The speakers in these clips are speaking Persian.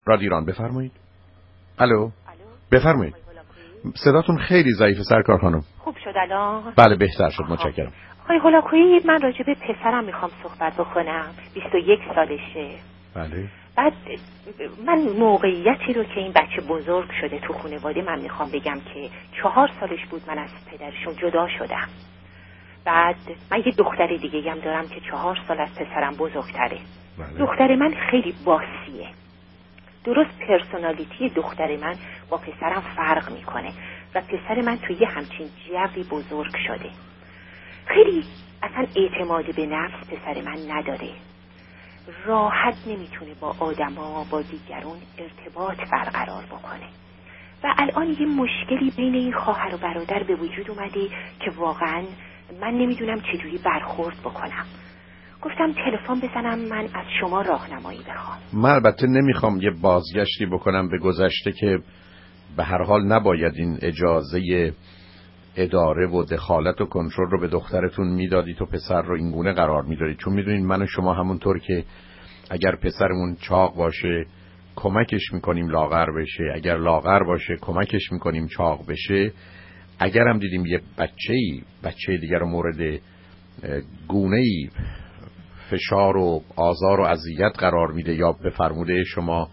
رادیو ایران بفرمایید. الو بفرمایید. صداتون خیلی ضعیفه سرکار خانم. خوب شد الان؟ بله بهتر شد متشکرم. آقای هولاکویی من راجع به پسرم میخوام صحبت بکنم. 21 سالشه. بله. بعد من موقعیتی رو که این بچه بزرگ شده تو خانواده من میخوام بگم که 4 سالش بود من از پدرشون جدا شدم. بعد من یه دختر دیگه هم دارم که 4 سال از پسرم بزرگتره. بله. دختر من خیلی باسیه. درست پرسونالیتی دختر من با پسرم فرق میکنه و پسر من توی همچین جوی بزرگ شده. خیلی اصلا اعتماد به نفس پسر من نداره. راحت نمیتونه با آدما با دیگرون ارتباط برقرار بکنه و الان یه مشکلی بین این خواهر و برادر به وجود اومده که واقعا من نمیدونم چجوری برخورد بکنم. گفتم تلفن بزنم من از شما راهنمایی بخوام. من البته نمیخوام یه بازگشتی بکنم به گذشته که به هر حال نباید این اجازه اداره و دخالت و کنترل رو به دخترتون میدادید و پسر رو این گونه قرار میدادید، چون میدونید من و شما همونطور که اگر پسرمون چاق باشه کمکش میکنیم لاغر بشه، اگر لاغر باشه کمکش میکنیم چاق بشه، اگر هم دیدیم یه بچه دیگر رو مورد گونه‌ای فشار و آزار و اذیت قرار میده یا به فرموده شما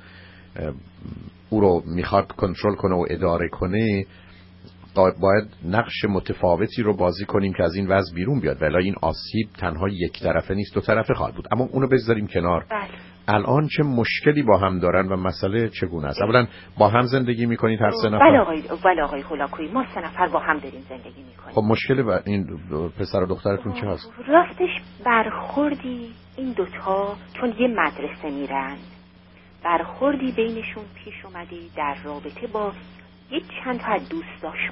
او رو میخواد کنترل کنه و اداره کنه، باید نقش متفاوتی رو بازی کنیم که از این وضع بیرون بیاد. ولی این آسیب تنها یک طرفه نیست، دو طرفه خواهد بود. اما اونو بذاریم کنار. بله. الان چه مشکلی با هم دارن و مسئله چگونه است؟ اولا با هم زندگی میکنید هر سه نفر؟ بله آقای هولاکویی ما 3 نفر با هم داریم زندگی میکنیم. خب مشکل با این پسر و دخترتون چه هست؟ راستش برخوردی این دوتا چون یه مدرسه میرن، برخوردی بینشون پیش اومده در رابطه با یه چند تا از دوستاشون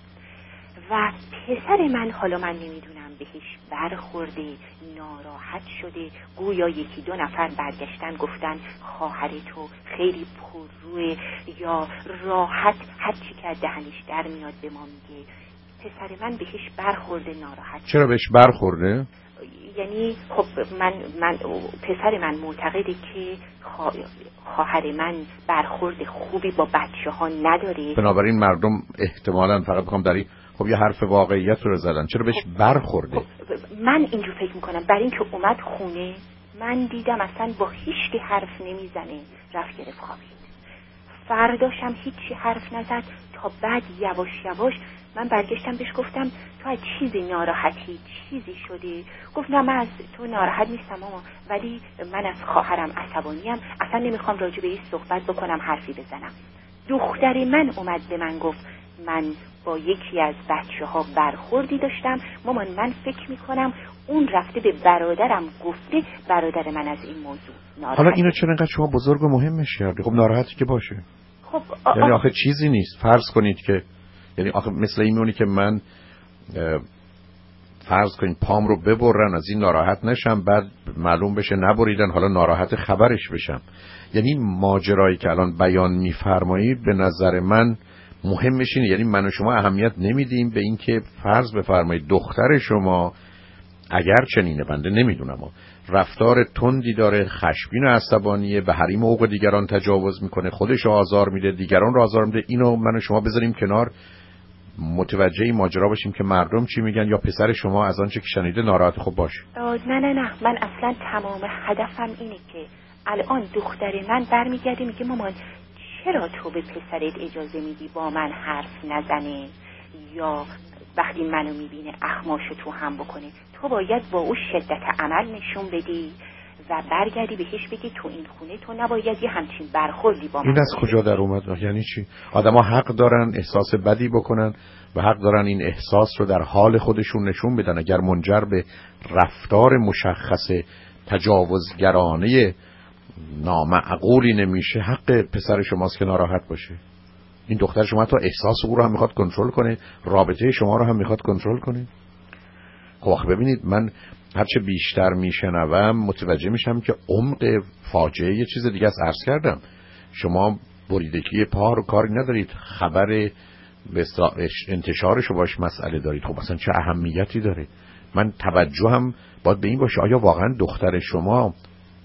و پسر من حالا من نمیدونم بهش برخورده، ناراحت شده، گویا 1-2 نفر برگشتن گفتن خواهر تو خیلی پرروه یا راحت هر چی که از دهنش در میاد به ما میگه. پسر من بهش برخورده، ناراحت. چرا بهش برخورده؟ یعنی خب من پسر من معتقده که خواهر من برخورد خوبی با بچه‌ها نداره. بنابراین مردم احتمالاً فقط میخوام در این خب یه حرف واقعیت رو زدن. چرا بهش برخورده؟ من اینجور فکر میکنم برای اینکه اومد خونه من دیدم اصلا با هیچ که حرف نمیزنه، رفت گرفت خوابید. فرداشم هیچی حرف نزد تا بعد یواش یواش من برگشتم بهش گفتم تو از چیزی ناراحتی، چیزی شده؟ گفت نه من از تو ناراحت نیستم ماما، ولی من از خواهرم عصبانیم، اصلا نمیخوام راجع به این صحبت بکنم، حرفی بزنم. دختر من اومد به من گفت من با یکی از بچه‌ها برخوردی داشتم مامان، من فکر میکنم اون رفته به برادرم گفته برادر من از این موضوع ناراحت. حالا اینو چرا انقدر شما بزرگ و مهمش کردی؟ خب ناراحتی که باشه. خب یعنی آخه چیزی نیست. فرض کنید که یعنی آخه مثل این میمونی که من فرض کنید پام رو ببرن از این ناراحت نشم، بعد معلوم بشه نبریدن حالا ناراحت خبرش بشم. یعنی ماجرایی که الان بیان میفرمایید به نظر من مهمش اینه، یعنی من و شما اهمیت نمیدیم به این که فرض بفرمایید دختر شما اگر چنینه، بنده نمیدونم، رفتار تندی داره، خشمگین و عصبانیه، به حریم حقوق دیگران تجاوز میکنه، خودش رو آزار میده، دیگران رو آزار میده، اینو من و شما بذاریم کنار، متوجه ماجرا باشیم که مردم چی میگن، یا پسر شما از آنچه که شنیده ناراحت خب باشه. نه من اصلا تمام هدفم اینه که الان دختر من برمیگرده میگه مامان چرا تو به پسرت اجازه میدی با من حرف نزنه، یا وقتی منو میبینه اخماشو تو هم بکنه، تو باید با او شدت عمل نشون بدی و برگردی بهش بگی تو این خونه تو نباید یه همچین برخوردی با من. این از کجا در اومد؟ یعنی چی؟ آدما حق دارن احساس بدی بکنن و حق دارن این احساس رو در حال خودشون نشون بدن. اگر منجر به رفتار مشخص تجاوزگرانه نامعقولی نمیشه، حق پسر شماست که ناراحت باشه. این دختر شما تا احساس او رو هم میخواد کنترل کنه، رابطه شما رو هم میخواد کنترل کنه. خب ببینید من هرچه بیشتر میشنوم متوجه میشم که عمق فاجعه یه چیز دیگه است. عرض کردم شما بریدگی پا رو کاری ندارید، خبر به انتشارش رو باش مسئله دارید. خب اصلا چه اهمیتی داره؟ من توجهم باید به این باشه آیا واقعا دختر شما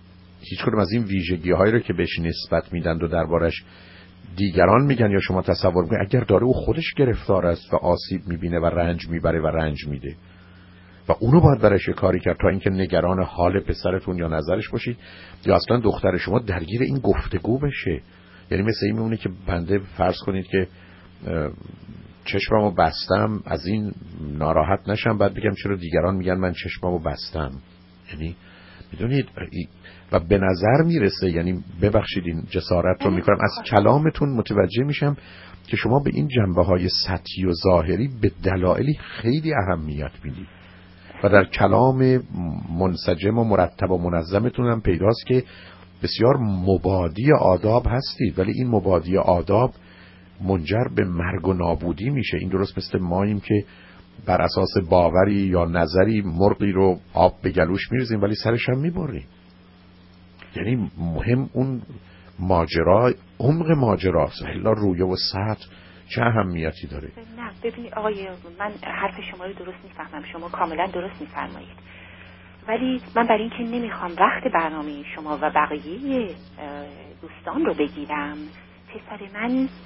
هیچ کدوم از این ویژگی‌هایی رو که بهش نسبت میدن و دربارش دیگران میگن یا شما تصور میکنید اگر داره او خودش گرفتار است و آسیب میبینه و رنج میبره و رنج میده و اونو باید برایش کاری کرد تا اینکه نگران حال پسرتون یا نظرش باشید یا اصلا دختر شما درگیر این گفتگو بشه. یعنی مثل این میمونه که بنده فرض کنید که چشممو بستم از این ناراحت نشم بعد بگم چرا دیگران میگن من چشممو بستم. یعنی میدونید و به نظر میرسه، یعنی ببخشید این جسارت رو میکنم، از کلامتون متوجه میشم که شما به این جنبه‌های سطحی و ظاهری به دلایلی خیلی اهمیت میدید و در کلام منسجم و مرتب و منظمتون هم پیداست که بسیار مبادی آداب هستید، ولی این مبادی آداب منجر به مرگ و نابودی میشه. این درست مثل ماییم که بر اساس باوری یا نظری مرغی رو آب به گلوش میریزیم ولی سرش هم میبریم. یعنی مهم اون ماجرا، عمق ماجراست، الا رویه و سطح چه اهمیتی داره؟ نه ببینید آقای، من حرف شما رو درست میفهمم، شما کاملا درست میفرمایید، ولی من برای اینکه نمیخوام وقت برنامه شما و بقیه دوستان رو بگیرم، پسر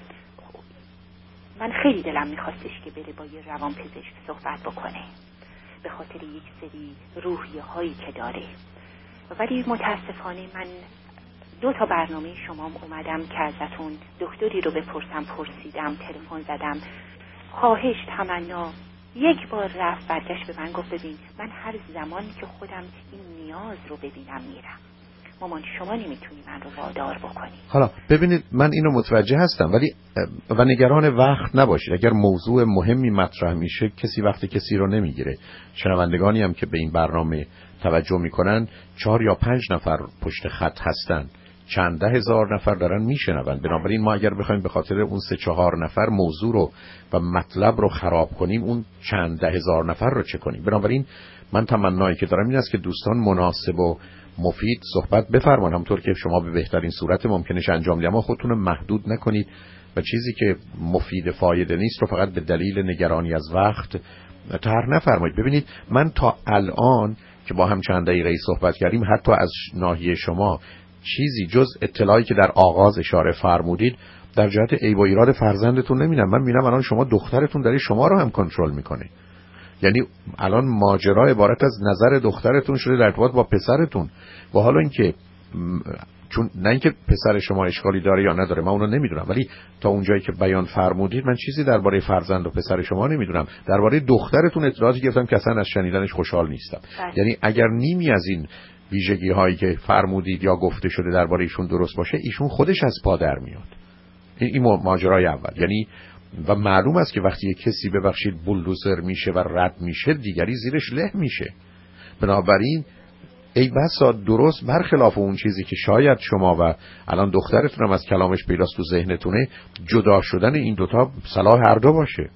من خیلی دلم میخواستش که بره با یه روانپزشک صحبت بکنه به خاطر یک سری روحیه هایی که داره، ولی متاسفانه من 2 برنامه شما اومدم که ازتون دکتری رو بپرسم، پرسیدم، تلفن زدم، خواهش، تمنا، یک بار رفت برگشت به من گفت ببین من هر زمان که خودم این نیاز رو ببینم میرم. مامان شما نمیتونی من رو وادار بکنی. حالا ببینید من اینو متوجه هستم، ولی و نگران وقت نباشید. اگر موضوع مهمی مطرح میشه کسی وقت کسی رو نمیگیره. شنوندگانی هم که به این برنامه توجه میکنن 4 یا 5 نفر پشت خط هستن، چند ده هزار نفر دارن میشنون. بنابراین ما اگر بخوایم به خاطر اون 3-4 نفر موضوع رو و مطلب رو خراب کنیم، اون چند ده هزار نفر رو چه کنیم؟ بنابراین من تمنایی که دارم این است که دوستان مناسب و مفید صحبت بفرمان، همونطور که شما به بهترین صورت ممکنش انجام دید، اما خودتون رو محدود نکنید و چیزی که مفید فایده نیست رو فقط به دلیل نگرانی از وقت طرح نفرمایید. ببینید من تا الان که با هم چند دقیقه صحبت کردیم حتی از ناحیه شما چیزی جز اطلاعی که در آغاز اشاره فرمودید در جهت عیب و ایراد فرزندتون نمیدونم. من میبینم الان شما دخترتون داره شما رو هم کنترل میکنه. یعنی الان ماجرا عبارت از نظر دخترتون شده در ارتباط با پسرتون و حالا اینکه چون نه اینکه پسر شما اشکالی داره یا نداره من اونو نمیدونم، ولی تا اونجایی که بیان فرمودید من چیزی درباره فرزند و پسر شما نمیدونم. درباره دخترتون اطلاعاتی گرفتم که اصلا از شنیدنش خوشحال نیستم. یعنی اگر نیمی از این ویژگی هایی که فرمودید یا گفته شده درباره ایشون درست باشه، ایشون خودش از پا در میاد. این ماجرای اول. یعنی و معلوم است که وقتی کسی ببخشید بولدوزر میشه و رد میشه دیگری زیرش له میشه. بنابراین ای بسا درست برخلاف اون چیزی که شاید شما و الان دخترتون هم از کلامش پیداست تو ذهنتونه، جدا شدن این دوتا صلاح هر دو باشه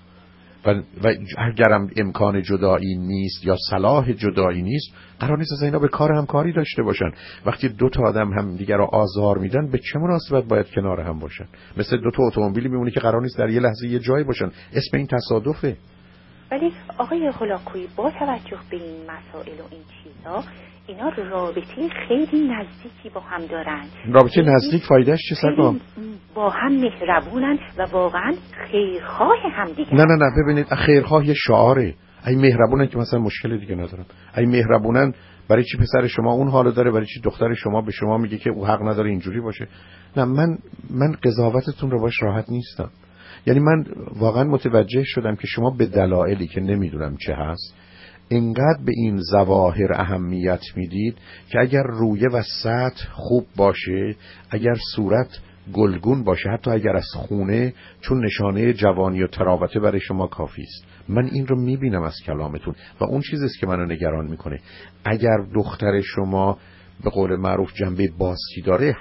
و اگرم امکان جدایی نیست یا صلاح جدایی نیست، قرار نیست از اینا به کار همکاری داشته باشن. وقتی 2 آدم هم دیگر رو آزار میدن به چه مناسبت باید کنار هم باشن؟ مثل 2 اتومبیلی میمونه که قرار نیست در یه لحظه یه جایی باشن. اسم این تصادفه. ولی آقای هولاکویی با توجه به این مسائل و این چیزا، اینا رابطه خیلی نزدیکی با هم دارن. رابطه نزدیک فایدهش چه سرگام؟ با هم مهربونن و واقعا خیرخواه هم دیگه. نه ببینید خیرخواه یه شعاره. ای مهربونن که مثلا مشکل دیگه ندارن. ای مهربونن برای چی پسر شما اون حالو داره، برای چی دختر شما به شما میگه که او حق نداره اینجوری باشه؟ نه من قضاوتتون رو باش راحت نیستم. یعنی من واقعا متوجه شدم که شما به دلایلی که نمیدونم چه هست اینقدر به این ظواهر اهمیت میدید که اگر رویه و سطح خوب باشه، اگر صورت گلگون باشه، حتی اگر از خونه، چون نشانه جوانی و تراوته برای شما کافی است. من این رو میبینم از کلامتون و اون چیزیست که منو نگران میکنه. اگر دختر شما به قول معروف جنبه باسی داره،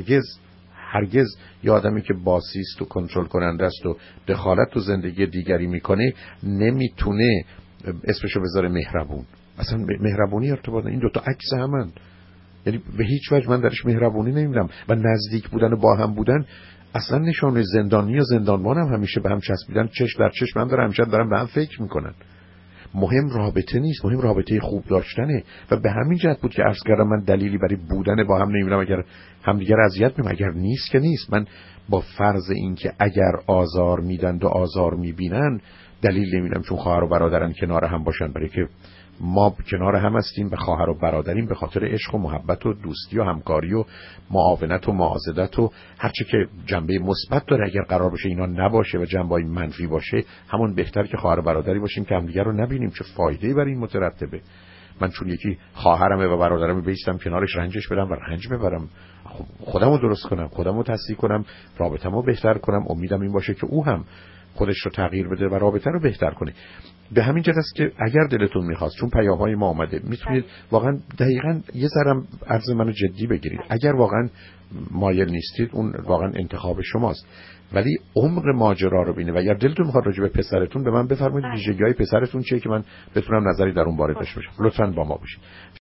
هرگز یه آدمی که باسیست و کنترل کننده است و دخالت تو زندگی دیگری میکنه نمیتونه اسمشو بذاره مهربون. اصلا مهربونی ارتباط این 2 عکس همن. یعنی به هیچ وجه من درش مهربونی نمیدم و نزدیک بودن و با هم بودن اصلا نشانه زندانی یا زندانبان هم همیشه به هم چسبیدن، چشم در چشم هم دارن، همیشه دارن به هم فکر میکنن. مهم رابطه نیست، مهم رابطه خوب داشتنه. و به همین جهت بود که عرض کردم من دلیلی برای بودن با هم نمیبینم. اگر همدیگر اذیت می‌کنیم، اگر نیست که نیست. من با فرض این که اگر آزار میدن و آزار میبینن دلیل نمیدم چون خواهر و برادرن کنار هم باشن، برای که ما کنار هم هستیم و خواهر و برادریم به خاطر عشق و محبت و دوستی و همکاری و معاونت و معاضدت و هرچی که جنبه مثبت داره. اگر قرار باشه اینا نباشه و جنبه‌های منفی باشه، همون بهتر که خواهر و برادری باشیم که همدیگر رو نبینیم. چه فایده‌ای برای این مترتبه؟ من چون یکی خواهرمه و برادرمه بیستم کنارش رنجش بدم و رنج ببرم؟ خودمو درست کنم، خودمو تصحیح کنم، رابطه‌مو بهتر کنم. امیدم این باشه که او هم خودش رو تغییر بده و رابطه رو بهتر کنه. به همین جهت است که اگر دلتون میخواست، چون پیام‌های ما آمده، میتونید واقعا دقیقاً یه ذرم عرض منو جدی بگیرید. اگر واقعا مایل نیستید، اون واقعا انتخاب شماست، ولی عمق ماجرا رو ببینید. و اگر دلتون میخواد راجع به پسرتون به من بفرمایید ویژگی‌های پسرتون چیه که من بتونم نظری در اون باره داشته باشم. لطفاً با ما باشید.